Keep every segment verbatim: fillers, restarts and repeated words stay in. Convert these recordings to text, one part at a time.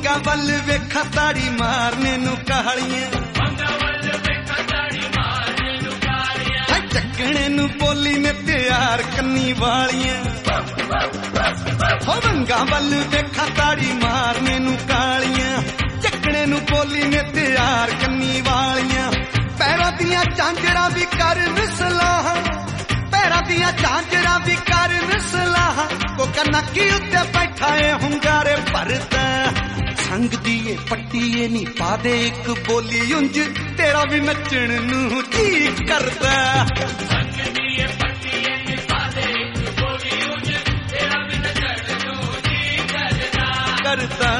ਵੰਗਾ ਵੱਲ ਵੇਖਾ ਤਾੜੀ ਮਾਰਨੇ ਨੂੰ ਕਾਲੀਆਂ ਚੱਕਣੇ ਨੂੰ ਬੋਲੀ ਨੇ ਤਿਆਰ ਕੰਨੀ ਵਾਲੀਆਂ ਹੋ ਵੰਗਾ ਵੱਲ ਵੇਖਾ ਤਾੜੀ ਮਾਰਨੇ ਨੂੰ ਕਾਲੀਆਂ ਚੱਕਣੇ ਨੂੰ ਬੋਲੀ ਨੇ ਤਿਆਰ ਕੰਨੀ ਵਾਲੀਆਂ ਪੈਰਾਂ ਦੀਆਂ ਝਾਂਜਰਾਂ ਵੀ ਕਰਨ ਸਲਾਹ ਪੈਰਾਂ ਦੀਆਂ ਝਾਂਜਰਾਂ ਵੀ ਕਰਨ ਸਲਾਹ ਕੋਕਾ ਨੱਕੀ ਉੱਤੇ ਬੈਠਾ ਏ ਹੁੰਗਾਰੇ ਭਰਦਾ ਸੰਗ ਦੀ ਏ ਪੱਟੀ ਏ ਨੀ ਪਾ ਦੇ ਇੱਕ ਬੋਲੀ ਉਂਝ ਤੇਰਾ ਵੀ ਨੱਚਣ ਨੂੰ ਜੀ ਕਰਦਾ ਸੰਗ ਦੀ ਏ ਪੱਟੀ ਏ ਨੀ ਪਾ ਦੇ ਇੱਕ ਬੋਲੀ ਉਂਝ ਤੇਰਾ ਵੀ ਨੱਚਣ ਨੂੰ ਜੀ ਕਰਦਾ ਕਰਦਾ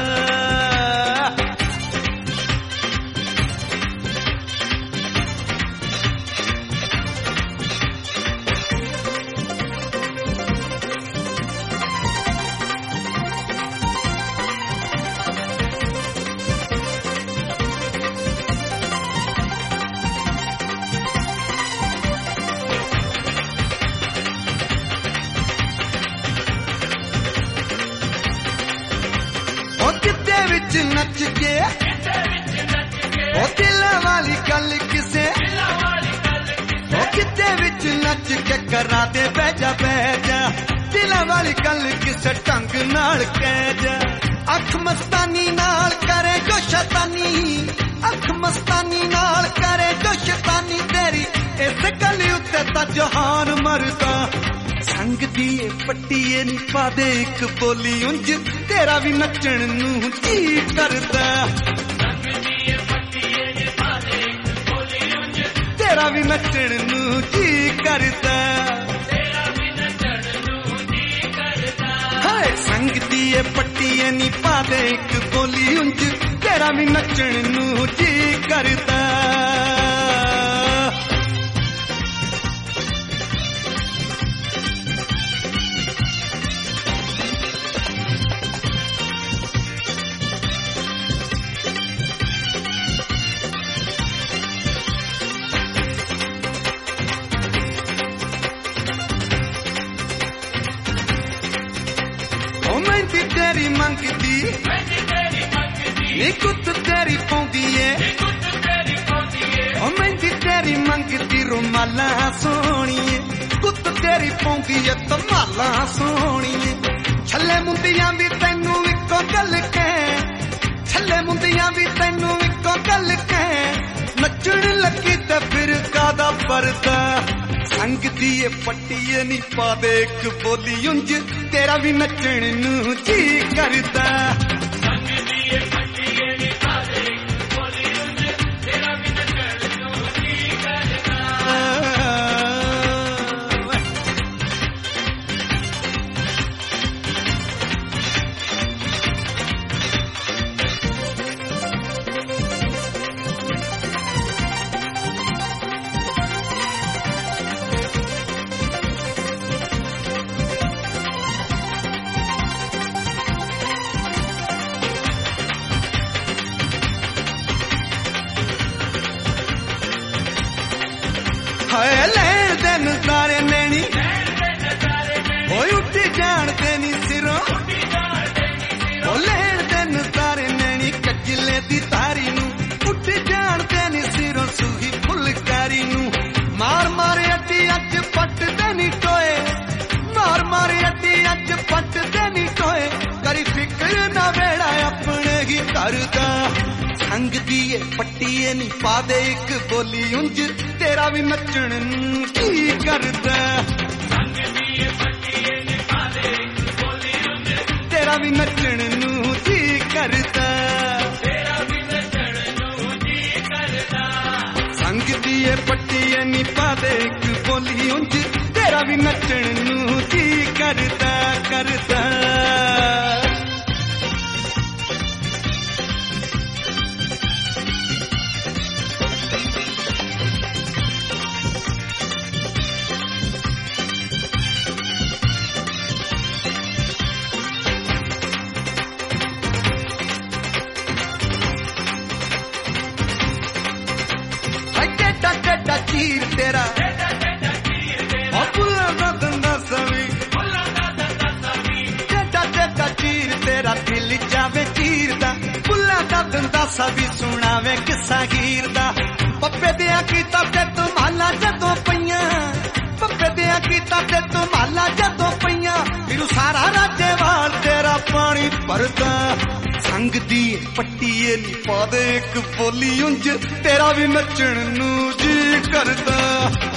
ਨੱਚ ਕੇ ਉਹ ਦਿਲਾਂ ਵਾਲੀ ਗੱਲ ਕਿਸੇ ਉਹ ਕਿਤੇ ਵਿੱਚ ਨੱਚ ਕੇ ਕਰਾਂ ਦੇ ਬਹਿ ਜਾ ਬਹਿ ਜਾ ਦਿਲਾਂ ਵਾਲੀ ਗੱਲ ਕਿਸੇ ਢੰਗ ਨਾਲ ਕਹਿ ਜਾ ਅੱਖ ਮਸਤਾਨੀ ਨਾਲ ਕਰੇ ਜੋ ਸ਼ੈਤਾਨੀ ਅੱਖ ਮਸਤਾਨੀ ਨਾਲ ਕਰੇ ਜੋ ਸ਼ੈਤਾਨੀ ਤੇਰੀ ਇਸ ਗੱਲ ਉੱਤੇ ਤਾਂ ਜਹਾਨ ਮਰਦਾ ਸੰਗ ਦੀ ਏ ਪੱਟੀ ਏ ਨੀ ਪਾ ਦੇ ਇੱਕ ਬੋਲੀ ਉਂਝ ਤੇਰਾ ਵੀ ਨੱਚਣ ਨੂੰ ਜੀ ਕਰਦਾ ਸੰਗ ਦੀ ਏ ਪੱਟੀ ਏ ਨੀ ਪਾ ਦੇ ਇੱਕ ਬੋਲੀ ਉਂਝ ਤੇਰਾ ਵੀ ਨੱਚਣ ਨੂੰ ਜੀ ਕਰਦਾ ਤੇਰਾ ਵੀ ਨੱਚਣ ਨੂੰ ਜੀ ਕਰਦਾ ਹਾਏ ਸੰਗ ਦੀ ਏ ਪੱਟੀ ਏ ਨੀ ਪਾ ਦੇ ਇੱਕ ਬੋਲੀ ਉਂਝ ਤੇਰਾ ਵੀ ਨੱਚਣ ਨੂੰ ਜੀ ਕਰਦਾ ਮਹਿੰਦੀ ਤੇਰੀ ਮੰਗਦੀ ਨੀ ਕੁੱਤ ਤੇਰੀ ਪਾਉਂਦੀ ਏ ਉਹ ਮਹਿੰਦੀ ਤੇਰੀ ਮੰਗਦੀ ਰੁਮਾਲਾਂ ਸੋਹਣੀਏ ਕੁੱਤ ਤੇਰੀ ਪਾਉਂਦੀ ਏ ਧਮਾਲਾਂ ਸੋਹਣੀਏ ਛੱਲੇ ਮੁੰਦੀਆਂ ਵੀ ਤੈਨੂੰ ਇੱਕੋ ਗੱਲ ਕਹਿ ਛੱਲੇ ਮੁੰਦੀਆਂ ਵੀ ਤੈਨੂੰ ਇੱਕੋ ਗੱਲ ਕਹਿ ਨੱਚਣ ਲੱਗੀ ਤੇ ਫਿਰ ਕਾਦਾ ਪਰਦਾ ਸੰਗ ਦੀ ਏ ਪੱਟੀ ਏ ਨੀ ਪਾ ਦੇ ਇੱਕ ਬੋਲੀ ਉਂਝ ਤੇਰਾ ਵੀ ਨੱਚਣ ਨੂੰ ਜੀ ਕਰਦਾ ਸੰਗ ਦੀ ਏ ਪੱਟੀ ਏ ਨੀ ਪਾ ਦੇ ਇੱਕ ਬੋਲੀ ਉਂਝ ਤੇਰਾ ਵੀ ਨੱਚਣ ਨੂੰ ਜੀ ਕਰਦਾ ਹਾਏ ਲੈਣ ਦੇ ਨਜ਼ਾਰੇ ਨੈਣੀ ਓਏ ਉੱਠ ਜਾਣਦੇ ਨੀ ਸਿਰੋਂ ਓ ਲੈਣ ਦੇ ਨਜ਼ਾਰੇ ਨੈਣੀ ਕੱਜਲੇ ਦੀ ਤਾਰੀ ਨੂੰ ਉੱਠ ਜਾਣਦੇ ਨੀ ਸਿਰੋਂ ਸੂਹੀ ਫੁਲਕਾਰੀ ਨੂੰ ਮਾਰ ਮਾਰ ਅੱਡੀ ਅੱਜ ਪੱਟਦੇ ਨੀ ਟੋਏ ਮਾਰ ਮਾਰ ਅੱਡੀ ਅੱਜ ਪੱਟਦੇ ਨੀ ਟੋਏ ਕਰੀ ਫਿਕਰ ਨਾ ਵੇੜਾ ਆਪਣੇ ਹੀ ਕਰਦਾ ਸੰਗ ਦੀ ਏ ਪੱਟੀ ਏ ਨੀ ਪਾ ਦੇ ਇੱਕ ਬੋਲੀ ਉਂਝ ਤੇਰਾ ਵੀ ਨੱਚਣ ਨੂੰ ਕੀ ਕਰਦਾ ਸੰਗ ਦੀ ਏ ਪੱਟੀ ਏ ਨੀ ਪਾ ਦੇ ਇੱਕ ਬੋਲੀ ਉਂਝ ਤੇਰਾ ਵੀ ਨੱਚਣ ਨੂੰ ਜੀ ਕਰਦਾ ਤੇਰਾ ਵੀ ਨੱਚਣ ਨੂੰ ਜੀ ਕਰਦਾ ਸੰਗ ਦੀ ਏ ਪੱਟੀ ਏ ਨੀ ਪਾ ਦੇ ਇੱਕ ਬੋਲੀ ਉਂਝ ਤੇਰਾ ਵੀ ਨੱਚਣ ਨੂੰ ਜੀ ਕਰਦਾ ਕਰਦਾ ਟੱਡਾ ਚੀਰ ਤੇਰਾ ਉਹ ਬੁੱਲਾ ਦਾ ਦੰਦਾ ਸਵੀ ਟੱਡਾ ਟੱਡਾ ਚੀਰ ਤੇਰਾ ਦਿਲ ਜਾਵੇ ਚੀਰਦਾ संदासा भी सुनावे किस्सा हीर दा पप्पे दिया कीता ते धमाला जदों पईयां पप्पे दिया कीता ते धमाला जदों पईयां फिर सारा राज्यवाल तेरा पानी भरदा संग दी पट्टीए नी पा दे एक बोली उंज तेरा भी नचण नू जी करदा।